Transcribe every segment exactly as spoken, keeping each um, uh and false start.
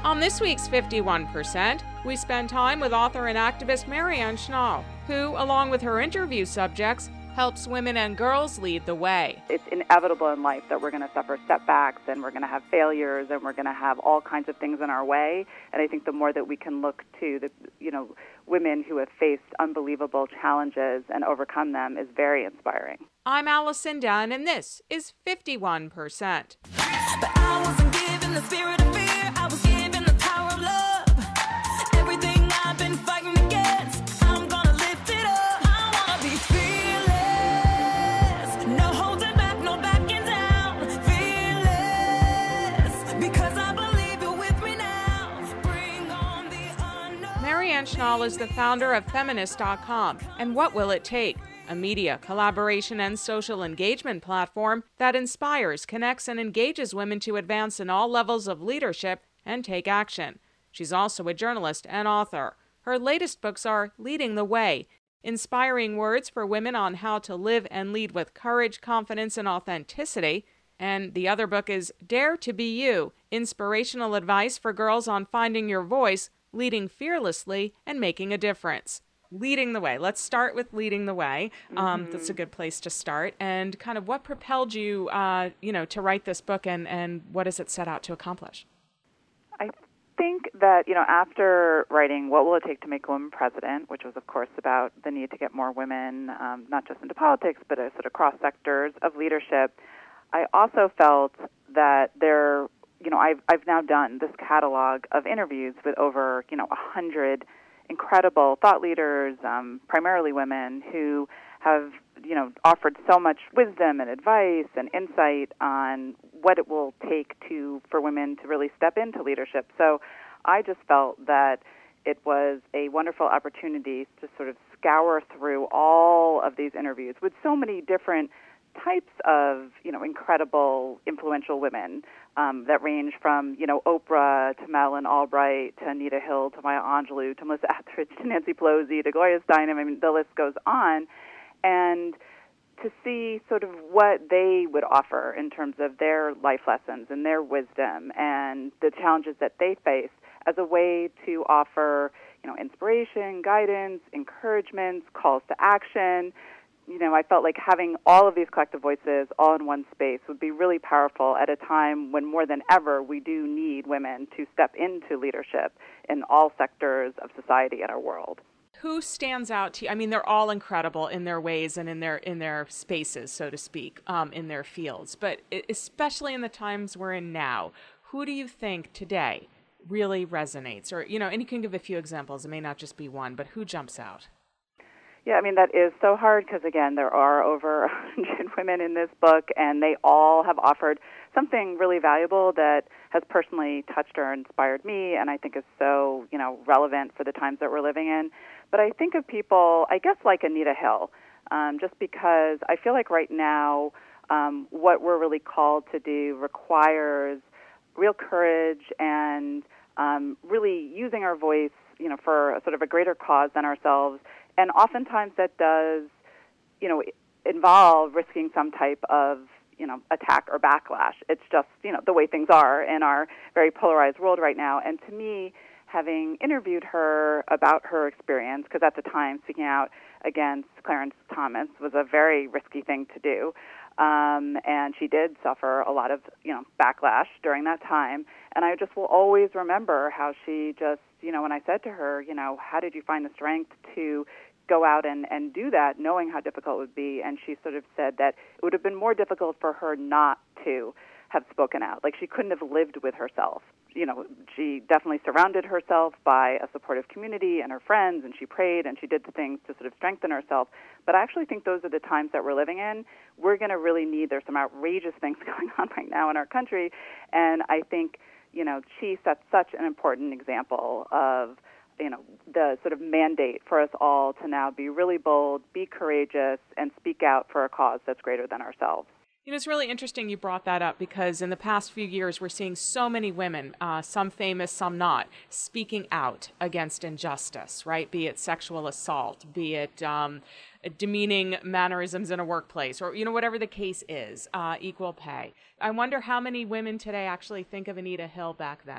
On this week's fifty-one percent, we spend time with author and activist Marianne Schnall, who, along with her interview subjects, helps women and girls lead the way. It's inevitable in life that we're going to suffer setbacks and we're going to have failures and we're going to have all kinds of things in our way. And I think the more that we can look to the, you know, women who have faced unbelievable challenges and overcome them is very inspiring. I'm Allison Dunn, and this is fifty-one percent. But I wasn't given the spirit of fear, I was given the power of love. Everything I've been fighting against, I'm gonna lift it up. I wanna be fearless, no holding back, no backing down. Fearless, because I believe you're with me now. Bring on the unknown. Marianne Schnall is the founder of feminist dot com, and What Will It Take? A media, collaboration, and social engagement platform that inspires, connects, and engages women to advance in all levels of leadership and take action. She's also a journalist and author. Her latest books are Leading the Way, inspiring words for women on how to live and lead with courage, confidence, and authenticity. And the other book is Dare to Be You, inspirational advice for girls on finding your voice, leading fearlessly, and making a difference. Leading the way. Let's start with leading the way. Um, mm-hmm. That's a good place to start. And kind of what propelled you, uh, you know, to write this book, and, and what does it set out to accomplish? I think that, you know, after writing What Will It Take to Make a Woman President, which was, of course, about the need to get more women, um, not just into politics, but uh, sort of cross sectors of leadership, I also felt that there, you know, I've, I've now done this catalog of interviews with over, you know, a hundred incredible thought leaders, um, primarily women, who have, you know, offered so much wisdom and advice and insight on what it will take to for women to really step into leadership. So I just felt that it was a wonderful opportunity to sort of scour through all of these interviews with so many different types of, you know, incredible, influential women um, that range from, you know, Oprah to Madeleine Albright to Anita Hill to Maya Angelou to Melissa Etheridge to Nancy Pelosi to Gloria Steinem. I mean, the list goes on. And to see sort of what they would offer in terms of their life lessons and their wisdom and the challenges that they face as a way to offer, you know, inspiration, guidance, encouragements, calls to action. You know, I felt like having all of these collective voices all in one space would be really powerful at a time when more than ever we do need women to step into leadership in all sectors of society and our world. Who stands out to you? I mean, they're all incredible in their ways and in their in their spaces, so to speak, um, in their fields. But especially in the times we're in now, who do you think today really resonates? Or, you know, and you can give a few examples. It may not just be one, but who jumps out? Yeah, I mean, that is so hard because, again, there are over one hundred women in this book, and they all have offered something really valuable that has personally touched or inspired me, and I think is so, you know, relevant for the times that we're living in. But I think of people, I guess, like Anita Hill, um, just because I feel like right now um, what we're really called to do requires real courage and um, really using our voice, you know, for a sort of a greater cause than ourselves. And oftentimes that does, you know, involve risking some type of, you know, attack or backlash. It's just, you know, the way things are in our very polarized world right now. And to me, having interviewed her about her experience, because at the time speaking out against Clarence Thomas was a very risky thing to do, um, and she did suffer a lot of, you know, backlash during that time. And I just will always remember how she just, you know, when I said to her, you know, how did you find the strength to go out and, and do that, knowing how difficult it would be? And she sort of said that it would have been more difficult for her not to have spoken out. Like, she couldn't have lived with herself. You know, she definitely surrounded herself by a supportive community and her friends, and she prayed and she did the things to sort of strengthen herself. But I actually think those are the times that we're living in. We're going to really need, there's some outrageous things going on right now in our country, and I think, you know, she sets such an important example of, you know, the sort of mandate for us all to now be really bold, be courageous, and speak out for a cause that's greater than ourselves. You know, it's really interesting you brought that up, because in the past few years we're seeing so many women, uh, some famous, some not, speaking out against injustice, right? Be it sexual assault, be it um, demeaning mannerisms in a workplace, or, you know, whatever the case is, uh, equal pay. I wonder how many women today actually think of Anita Hill back then.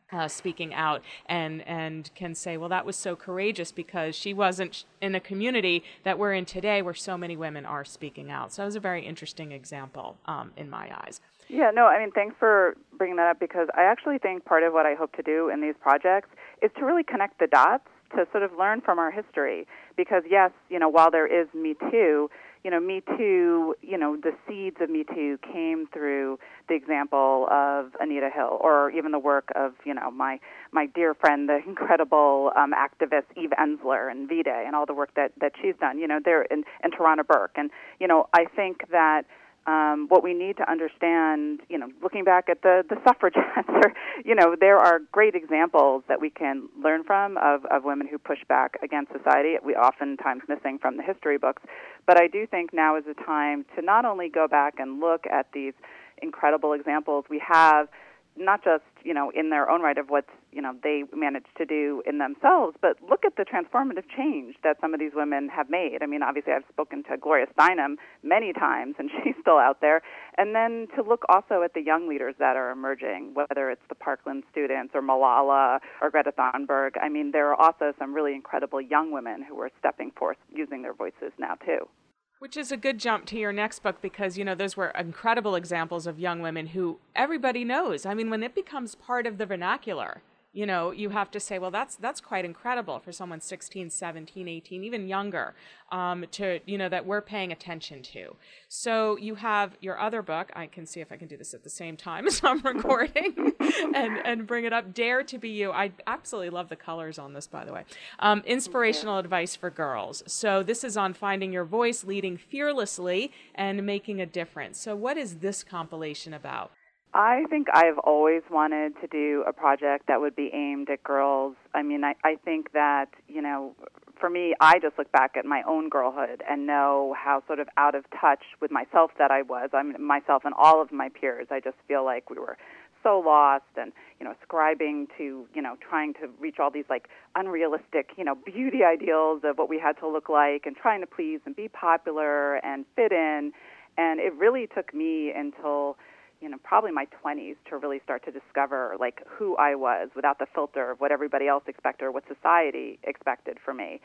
Uh, speaking out and and can say, well, that was so courageous because she wasn't in a community that we're in today where so many women are speaking out. So it was a very interesting example um, in my eyes. Yeah, no, I mean, thanks for bringing that up, because I actually think part of what I hope to do in these projects is to really connect the dots to sort of learn from our history. Because, yes, you know, while there is Me Too, you know, Me Too, you know, the seeds of Me Too came through the example of Anita Hill, or even the work of, you know, my my dear friend, the incredible um, activist Eve Ensler and V-Day, and all the work that, that she's done, you know, there, and, and Tarana Burke. And, you know, I think that Um, what we need to understand, you know, looking back at the, the suffragettes, or, you know, there are great examples that we can learn from of, of women who push back against society, we oftentimes missing from the history books. But I do think now is the time to not only go back and look at these incredible examples we have, not just, you know, in their own right of what, you know, they managed to do in themselves, but look at the transformative change that some of these women have made. I mean, obviously I've spoken to Gloria Steinem many times, and she's still out there. And then to look also at the young leaders that are emerging, whether it's the Parkland students or Malala or Greta Thunberg. I mean, there are also some really incredible young women who are stepping forth using their voices now, too. Which is a good jump to your next book, because, you know, those were incredible examples of young women who everybody knows. I mean, when it becomes part of the vernacular, you know, you have to say, well, that's that's quite incredible for someone sixteen, seventeen, eighteen, even younger, um, to, you know, that we're paying attention to. So you have your other book. I can see if I can do this at the same time as I'm recording and, and bring it up. Dare to Be You. I absolutely love the colors on this, by the way. Um, inspirational advice for girls. So this is on finding your voice, leading fearlessly, and making a difference. So what is this compilation about? I think I've always wanted to do a project that would be aimed at girls. I mean, I, I think that, you know, for me, I just look back at my own girlhood and know how sort of out of touch with myself that I was. I mean, myself and all of my peers. I just feel like we were so lost and, you know, ascribing to, you know, trying to reach all these, like, unrealistic, you know, beauty ideals of what we had to look like, and trying to please and be popular and fit in. And it really took me until, you know, probably my twenties to really start to discover, like, who I was without the filter of what everybody else expected or what society expected for me.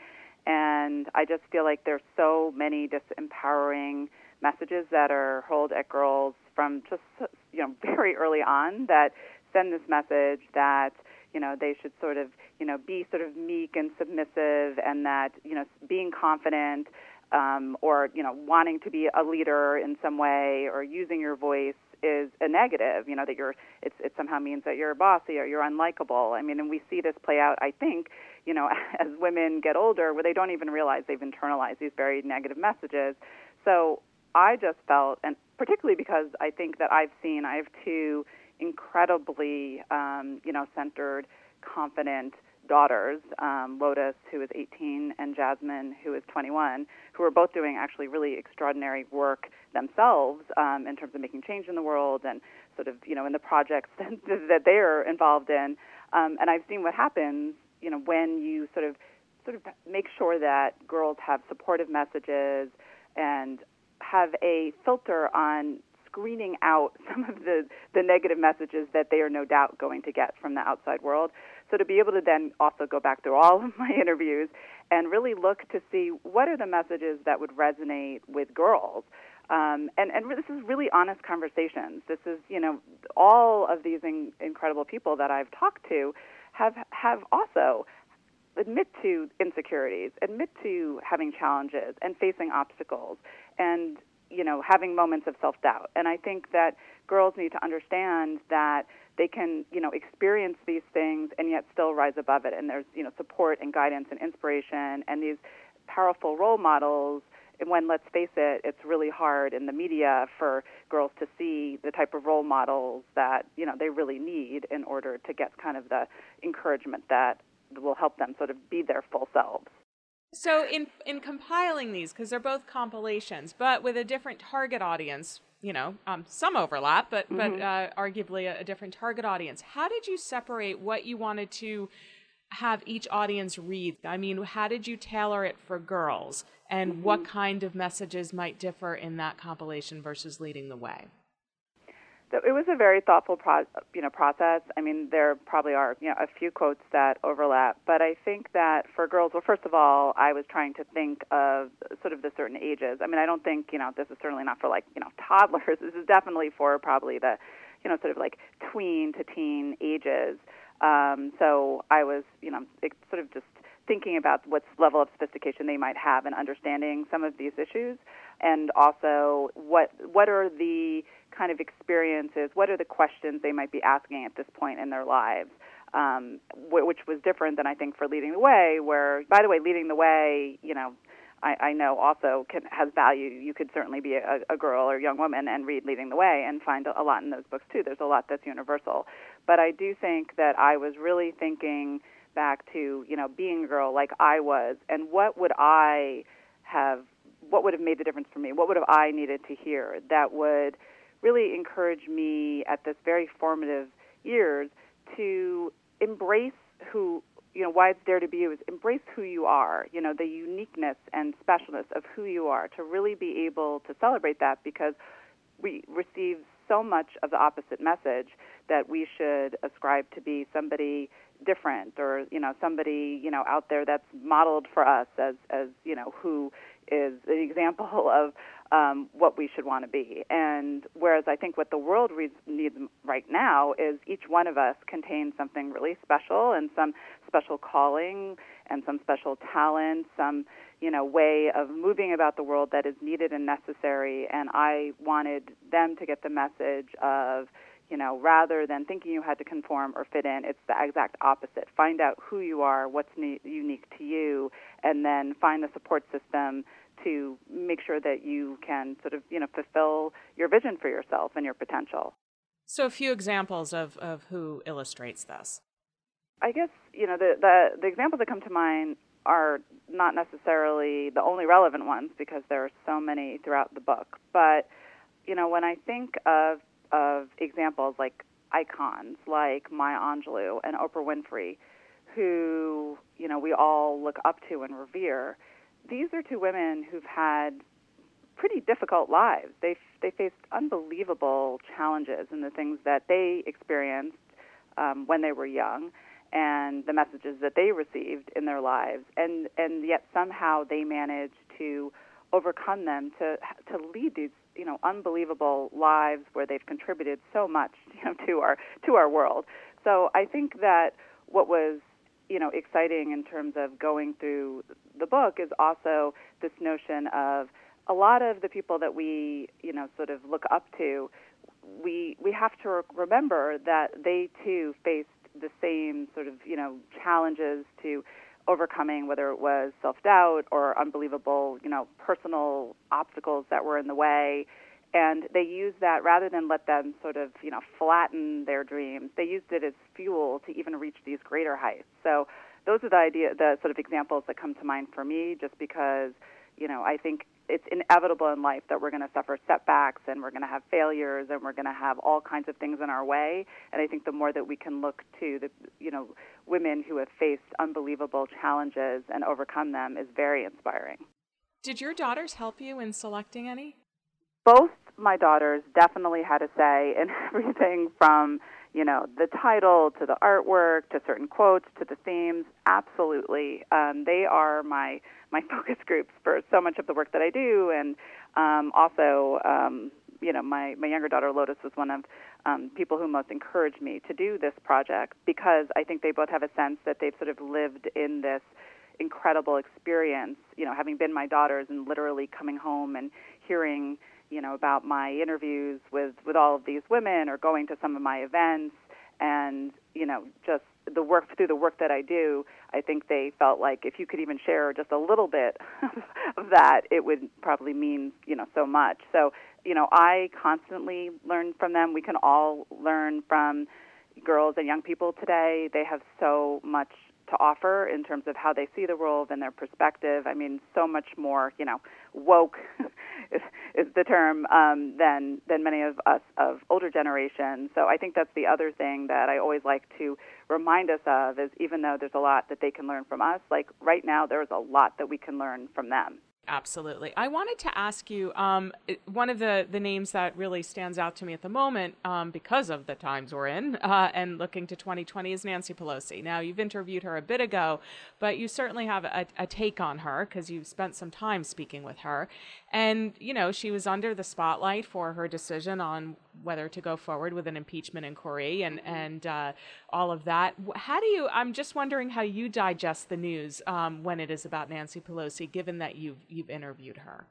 And I just feel like there's so many disempowering messages that are hurled at girls from just, you know, very early on that send this message that, you know, they should sort of, you know, be sort of meek and submissive, and that, you know, being confident um, or, you know, wanting to be a leader in some way or using your voice is a negative, you know, that you're, it's, it somehow means that you're bossy or you're unlikable. I mean, and we see this play out, I think, you know, as women get older, where they don't even realize they've internalized these very negative messages. So I just felt, and particularly because I think that I've seen, I have two incredibly, um, you know, centered, confident daughters, um, Lotus, who is eighteen, and Jasmine, who is twenty-one, who are both doing actually really extraordinary work themselves um, in terms of making change in the world and sort of, you know, in the projects that, that they are involved in. Um, and I've seen what happens, you know, when you sort of sort of make sure that girls have supportive messages and have a filter on screening out some of the, the negative messages that they are no doubt going to get from the outside world. So to be able to then also go back through all of my interviews and really look to see what are the messages that would resonate with girls. Um, and, and this is really honest conversations. This is, you know, all of these in, incredible people that I've talked to have have also admit to insecurities, admit to having challenges and facing obstacles, and, you know, having moments of self-doubt. And I think that girls need to understand that they can, you know, experience these things and yet still rise above it. And there's, you know, support and guidance and inspiration and these powerful role models. And when, let's face it, it's really hard in the media for girls to see the type of role models that, you know, they really need in order to get kind of the encouragement that will help them sort of be their full selves. So in in compiling these, because they're both compilations, but with a different target audience, you know, um, some overlap, but mm-hmm. but uh, arguably a, a different target audience. How did you separate what you wanted to have each audience read? I mean, how did you tailor it for girls, and mm-hmm. what kind of messages might differ in that compilation versus Leading the Way? So it was a very thoughtful, pro- you know, process. I mean, there probably are, you know, a few quotes that overlap, but I think that for girls, well, first of all, I was trying to think of sort of the certain ages. I mean, I don't think, you know, this is certainly not for like, you know, toddlers. This is definitely for probably the, you know, sort of like tween to teen ages. Um, so I was, you know, sort of just thinking about what level of sophistication they might have in understanding some of these issues, and also what what are the kind of experiences, what are the questions they might be asking at this point in their lives, um, which was different than I think for Leading the Way, where, by the way, Leading the Way, you know, I, I know also can, has value. You could certainly be a, a girl or a young woman and read Leading the Way and find a lot in those books too. There's a lot that's universal. But I do think that I was really thinking back to, you know, being a girl like I was, and what would I have, what would have made the difference for me? What would have I needed to hear that would really encourage me at this very formative years to embrace who, you know, why it's Dare to Be You is embrace who you are, you know, the uniqueness and specialness of who you are, to really be able to celebrate that, because we receive so much of the opposite message that we should ascribe to be somebody different, or, you know, somebody, you know, out there that's modeled for us as, as you know, who is an example of um, what we should want to be. And whereas I think what the world re- needs right now is each one of us contains something really special, and some special calling and some special talent, some, you know, way of moving about the world that is needed and necessary. And I wanted them to get the message of, you know, rather than thinking you had to conform or fit in, it's the exact opposite. Find out who you are, what's ne- unique to you, and then find the support system to make sure that you can sort of, you know, fulfill your vision for yourself and your potential. So a few examples of, of who illustrates this. I guess, you know, the, the, the examples that come to mind are not necessarily the only relevant ones, because there are so many throughout the book. But, you know, when I think of of examples like icons like Maya Angelou and Oprah Winfrey, who, you know, we all look up to and revere, these are two women who've had pretty difficult lives. They they faced unbelievable challenges in the things that they experienced um, when they were young, and the messages that they received in their lives, and and yet somehow they managed to overcome them to to lead these, you know, unbelievable lives where they've contributed so much, you know, to our to our world. So I think that what was, you know, exciting in terms of going through the book is also this notion of a lot of the people that we, you know, sort of look up to. We we have to remember that they too faced the same sort of, you know, challenges to overcoming, whether it was self-doubt or unbelievable, you know, personal obstacles that were in the way. And they used that, rather than let them sort of, you know, flatten their dreams, they used it as fuel to even reach these greater heights. So those are the idea, the sort of examples that come to mind for me, just because, you know, I think it's inevitable in life that we're going to suffer setbacks, and we're going to have failures, and we're going to have all kinds of things in our way. And I think the more that we can look to the, you know, women who have faced unbelievable challenges and overcome them is very inspiring. Did your daughters help you in selecting any? Both my daughters definitely had a say in everything from, you know, the title to the artwork to certain quotes to the themes. Absolutely. Um, they are my my focus groups for so much of the work that I do. And um, also, um, you know, my, my younger daughter, Lotus, was one of um, people who most encouraged me to do this project, because I think they both have a sense that they've sort of lived in this incredible experience, you know, having been my daughters and literally coming home and hearing, you know, about my interviews with, with all of these women, or going to some of my events, and, you know, just the work, through the work that I do, I think they felt like if you could even share just a little bit of that, it would probably mean, you know, so much. So, you know, I constantly learn from them. We can all learn from girls and young people today. They have so much to offer in terms of how they see the world and their perspective. I mean, so much more, you know, woke is, is the term, um, than than many of us of older generations. So I think that's the other thing that I always like to remind us of, is even though there's a lot that they can learn from us, like right now there's a lot that we can learn from them. Absolutely. I wanted to ask you, um, it- one of the, the names that really stands out to me at the moment, um, because of the times we're in, uh, and looking to twenty twenty, is Nancy Pelosi. Now, you've interviewed her a bit ago, but you certainly have a, a take on her because you've spent some time speaking with her. And, you know, she was under the spotlight for her decision on whether to go forward with an impeachment inquiry and, and uh, all of that. How do you, I'm just wondering how you digest the news um, when it is about Nancy Pelosi, given that you've, you've interviewed her.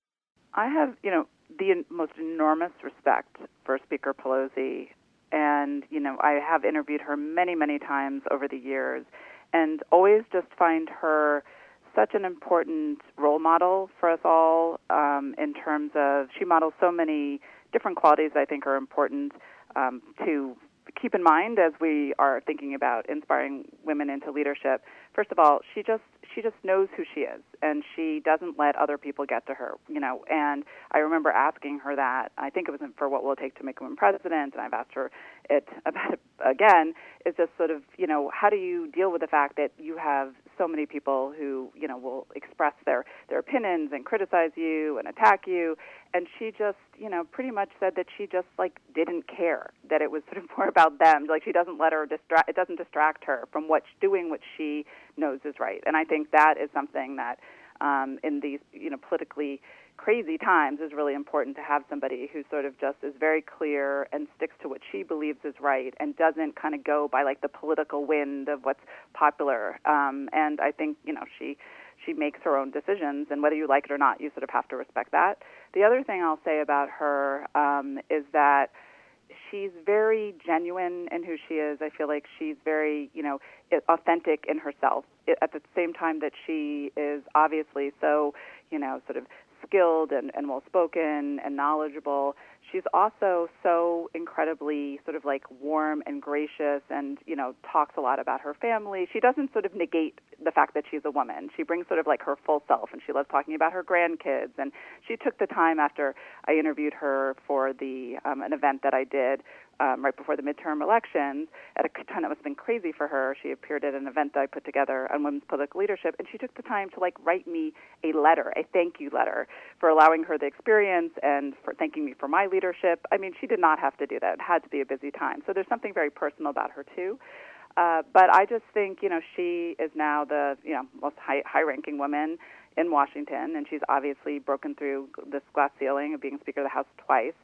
I have, you know, the en- most enormous respect for Speaker Pelosi, and, you know, I have interviewed her many, many times over the years, and always just find her such an important role model for us all um, in terms of she models so many different qualities I think are important um, to keep in mind as we are thinking about inspiring women into leadership. First of all, she just she just knows who she is, and she doesn't let other people get to her, you know. And I remember asking her that. I think it was for What Will It Take to Make a Woman President, and I've asked her it about it again. Is just sort of, you know, how do you deal with the fact that you have so many people who, you know, will express their their opinions and criticize you and attack you? And she just, you know, pretty much said that she just like didn't care, that it was sort of more about them. Like she doesn't let her distract, it doesn't distract her from what doing what she knows is right. And I think that is something that um, in these, you know, politically crazy times is really important to have somebody who sort of just is very clear and sticks to what she believes is right and doesn't kind of go by like the political wind of what's popular. Um, and I think, you know, she she makes her own decisions, and whether you like it or not, you sort of have to respect that. The other thing I'll say about her um, is that she's very genuine in who she is. I feel like she's very, you know, authentic in herself. At the same time that she is obviously so, you know, sort of skilled and, and well-spoken and knowledgeable, she's also so incredibly sort of like warm and gracious and, you know, talks a lot about her family. She doesn't sort of negate the fact that she's a woman. She brings sort of like her full self, and she loves talking about her grandkids. And she took the time after I interviewed her for the um, an event that I did um, right before the midterm elections. At a time that must have been crazy for her, she appeared at an event that I put together on women's political leadership, and she took the time to like write me a letter, a thank you letter, for allowing her the experience and for thanking me for my leadership. I mean, she did not have to do that. It had to be a busy time. So there's something very personal about her too. Uh, but I just think, you know, she is now the, you know, most high, high-ranking woman in Washington, and she's obviously broken through this glass ceiling of being Speaker of the House twice.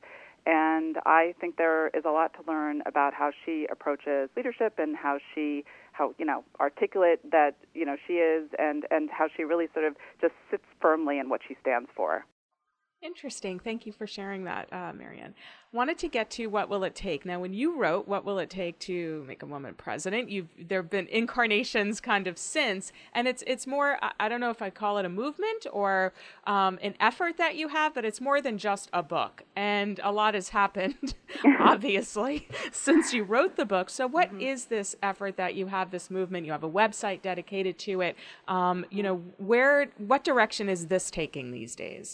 And I think there is a lot to learn about how she approaches leadership and how she, how, you know, articulate that, you know, she is, and, and how she really sort of just sits firmly in what she stands for. Interesting. Thank you for sharing that, uh, Marianne. Wanted to get to What Will It Take? Now, when you wrote What Will It Take to Make a Woman President, you've there have been incarnations kind of since, and it's it's more, I, I don't know if I call it a movement or um, an effort that you have, but it's more than just a book. And a lot has happened, obviously, since you wrote the book. So what mm-hmm. is this effort that you have, this movement? You have a website dedicated to it. Um, you know, where, what direction is this taking these days?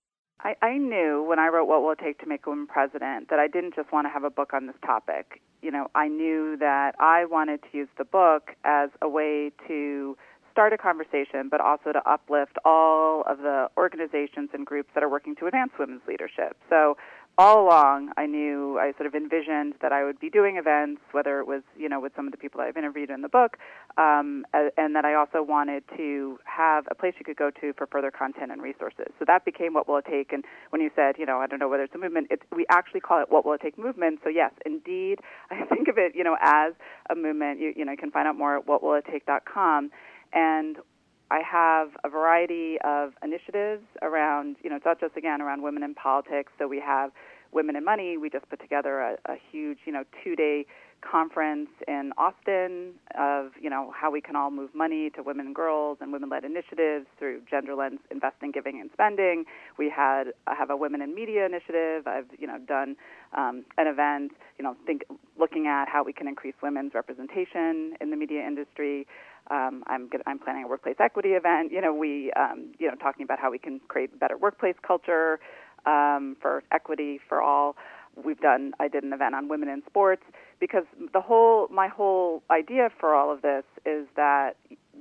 I, I knew when I wrote What Will It Take to Make a Woman President that I didn't just want to have a book on this topic. You know, I knew that I wanted to use the book as a way to start a conversation, but also to uplift all of the organizations and groups that are working to advance women's leadership. So all along, I knew, I sort of envisioned that I would be doing events, whether it was, you know, with some of the people that I've interviewed in the book, um, and that I also wanted to have a place you could go to for further content and resources. So that became What Will It Take? And when you said, you know, I don't know whether it's a movement, it's, we actually call it What Will It Take movement. So yes, indeed, I think of it, you know, as a movement. You, you know, you can find out more at what will it take dot com. And I have a variety of initiatives around, you know, it's not just, again, around women in politics. So we have Women in Money. We just put together a, a huge, you know, two-day conference in Austin of, you know, how we can all move money to women and girls and women-led initiatives through gender lens investing, giving, and spending. We had I have a Women in Media initiative. I've, you know, done um, an event, you know, think looking at how we can increase women's representation in the media industry. Um, I'm good, I'm planning a workplace equity event. You know, we um, you know talking about how we can create better workplace culture um, for equity for all. We've done. I did an event on women in sports because the whole my whole idea for all of this is that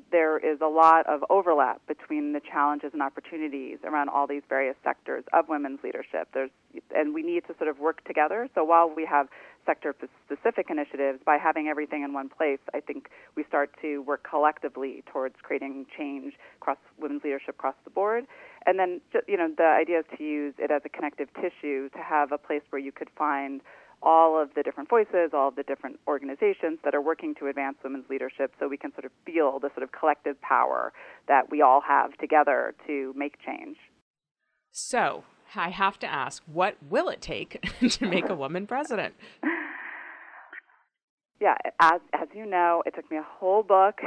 there is a lot of overlap between the challenges and opportunities around all these various sectors of women's leadership. There's, and we need to sort of work together. So while we have sector-specific initiatives, by having everything in one place, I think we start to work collectively towards creating change across women's leadership across the board. And then, you know, the idea is to use it as a connective tissue, to have a place where you could find all of the different voices, all of the different organizations that are working to advance women's leadership, so we can sort of feel the sort of collective power that we all have together to make change. So I have to ask, what will it take to make a woman president? Yeah, as as you know, it took me a whole book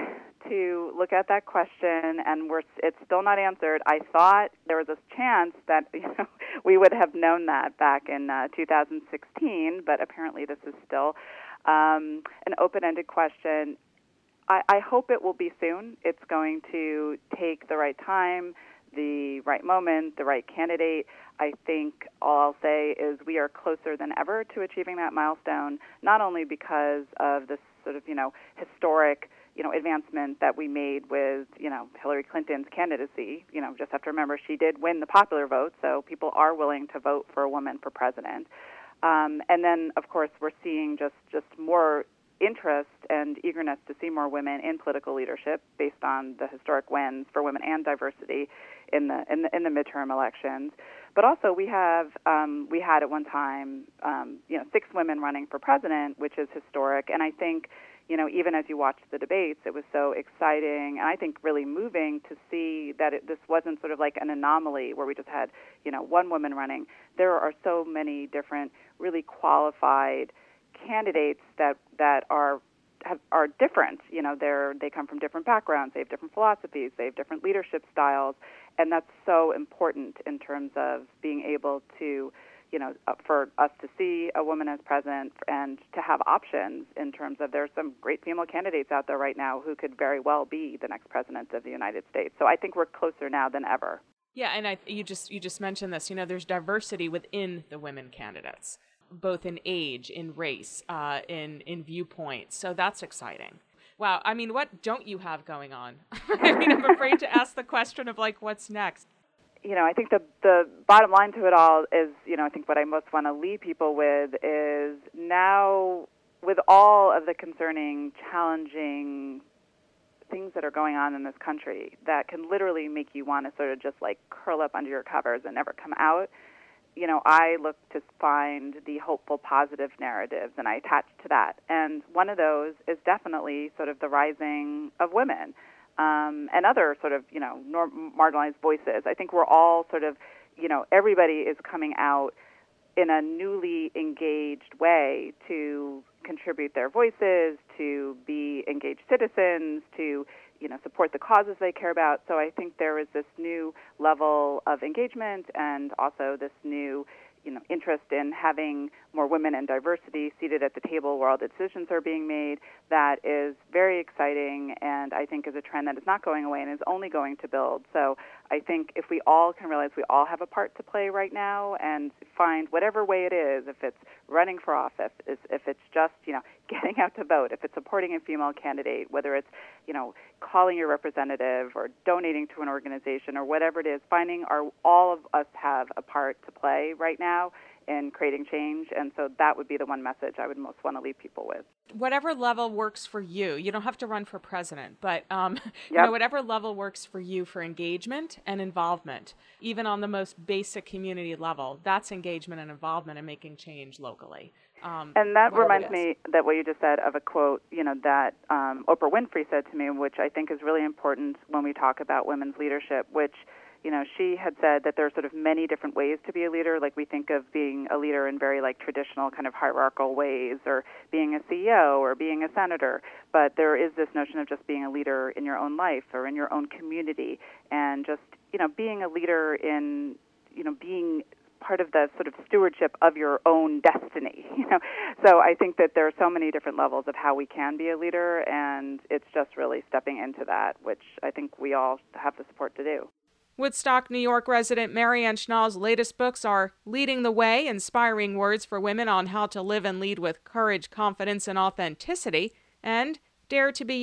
to look at that question, and we're it's still not answered. I thought there was a chance that you know we would have known that back in uh, two thousand sixteen, but apparently this is still um, an open-ended question. I, I hope it will be soon. It's going to take the right time, the right moment, the right candidate. I think all I'll say is we are closer than ever to achieving that milestone, not only because of this sort of, you know, historic, you know, advancement that we made with, you know, Hillary Clinton's candidacy. You know, just have to remember she did win the popular vote, so people are willing to vote for a woman for president. Um, and then, of course, we're seeing just, just more interest and eagerness to see more women in political leadership based on the historic wins for women and diversity in the in the, in the midterm elections. But also we have um, we had at one time um, you know six women running for president, which is historic. And I think you know even as you watch the debates, it was so exciting and I think really moving to see that it, this wasn't sort of like an anomaly where we just had you know one woman running. There are so many different really qualified candidates that that are have, are different. You know, they're they come from different backgrounds. They have different philosophies. They have different leadership styles, and that's so important in terms of being able to, you know, uh, for us to see a woman as president and to have options in terms of there's some great female candidates out there right now who could very well be the next president of the United States. So I think we're closer now than ever. Yeah, and I, you just you just mentioned this. You know, there's diversity within the women candidates, both in age, in race, uh, in in viewpoints. So that's exciting. Wow. I mean, what don't you have going on? I mean, I'm afraid to ask the question of, like, what's next? You know, I think the the bottom line to it all is, you know, I think what I most want to leave people with is now, with all of the concerning, challenging things that are going on in this country that can literally make you want to sort of just, like, curl up under your covers and never come out, you know, I look to find the hopeful, positive narratives, and I attach to that. And one of those is definitely sort of the rising of women um, and other sort of, you know, norm- marginalized voices. I think we're all sort of, you know, everybody is coming out in a newly engaged way to contribute their voices, to be engaged citizens, to you know, support the causes they care about. So I think there is this new level of engagement and also this new, you know, interest in having more women and diversity seated at the table where all the decisions are being made. That is very exciting and I think is a trend that is not going away and is only going to build. So I think if we all can realize we all have a part to play right now and find whatever way it is, if it's running for office, if, if it's just, you know, getting out to vote, if it's supporting a female candidate, whether it's, you know, calling your representative or donating to an organization or whatever it is, finding our, all of us have a part to play right now in creating change. And so that would be the one message I would most want to leave people with. Whatever level works for you. You don't have to run for president, but um, yep. you know, whatever level works for you for engagement and involvement, even on the most basic community level, that's engagement and involvement in making change locally. Um, and that reminds me that what you just said of a quote, you know, that um, Oprah Winfrey said to me, which I think is really important when we talk about women's leadership, which you know, she had said that there are sort of many different ways to be a leader. Like we think of being a leader in very like traditional kind of hierarchical ways or being a C E O or being a senator. But there is this notion of just being a leader in your own life or in your own community and just, you know, being a leader in, you know, being part of the sort of stewardship of your own destiny, you know. So I think that there are so many different levels of how we can be a leader, and it's just really stepping into that, which I think we all have the support to do. Woodstock, New York resident Marianne Schnall's latest books are Leading the Way, Inspiring Words for Women on How to Live and Lead with Courage, Confidence, and Authenticity, and Dare to Be You,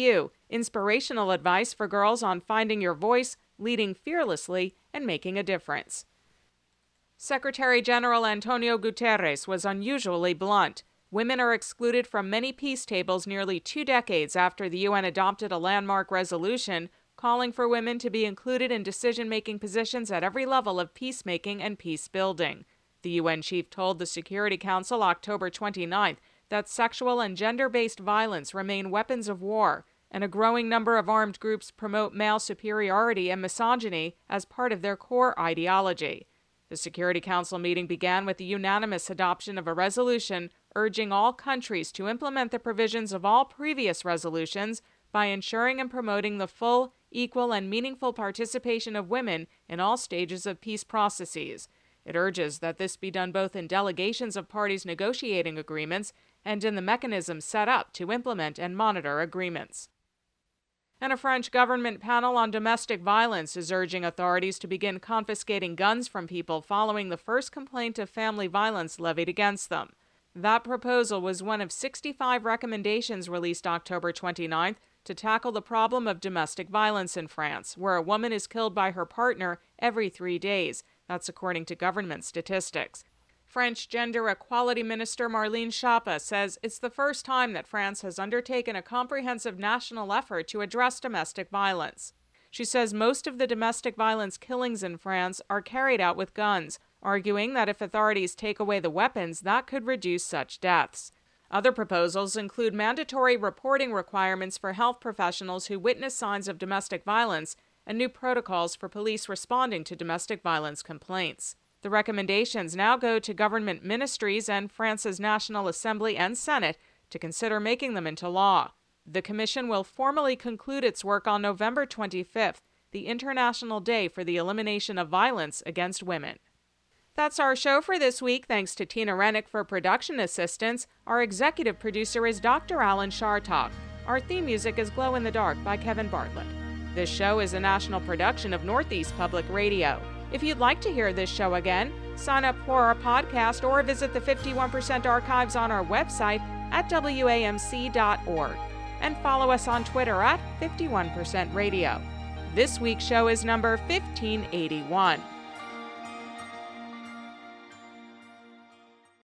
inspirational advice for girls on finding your voice, leading fearlessly, and making a difference. Secretary General Antonio Guterres was unusually blunt. Women are excluded from many peace tables nearly two decades after the U N adopted a landmark resolution calling for women to be included in decision-making positions at every level of peacemaking and peace building. The U N chief told the Security Council October twenty-ninth that sexual and gender-based violence remain weapons of war, and a growing number of armed groups promote male superiority and misogyny as part of their core ideology. The Security Council meeting began with the unanimous adoption of a resolution urging all countries to implement the provisions of all previous resolutions by ensuring and promoting the full, equal, and meaningful participation of women in all stages of peace processes. It urges that this be done both in delegations of parties negotiating agreements and in the mechanisms set up to implement and monitor agreements. And a French government panel on domestic violence is urging authorities to begin confiscating guns from people following the first complaint of family violence levied against them. That proposal was one of sixty-five recommendations released October twenty-ninth to tackle the problem of domestic violence in France, where a woman is killed by her partner every three days. That's according to government statistics. French Gender Equality Minister Marlene Schiappa says it's the first time that France has undertaken a comprehensive national effort to address domestic violence. She says most of the domestic violence killings in France are carried out with guns, arguing that if authorities take away the weapons, that could reduce such deaths. Other proposals include mandatory reporting requirements for health professionals who witness signs of domestic violence and new protocols for police responding to domestic violence complaints. The recommendations now go to government ministries and France's National Assembly and Senate to consider making them into law. The Commission will formally conclude its work on November twenty-fifth, the International Day for the Elimination of Violence Against Women. That's our show for this week. Thanks to Tina Rennick for production assistance. Our executive producer is Doctor Alan Chartok. Our theme music is Glow in the Dark by Kevin Bartlett. This show is a national production of Northeast Public Radio. If you'd like to hear this show again, sign up for our podcast or visit the fifty-one percent archives on our website at W A M C dot org. And follow us on Twitter at fifty-one percent radio. This week's show is number fifteen eighty-one.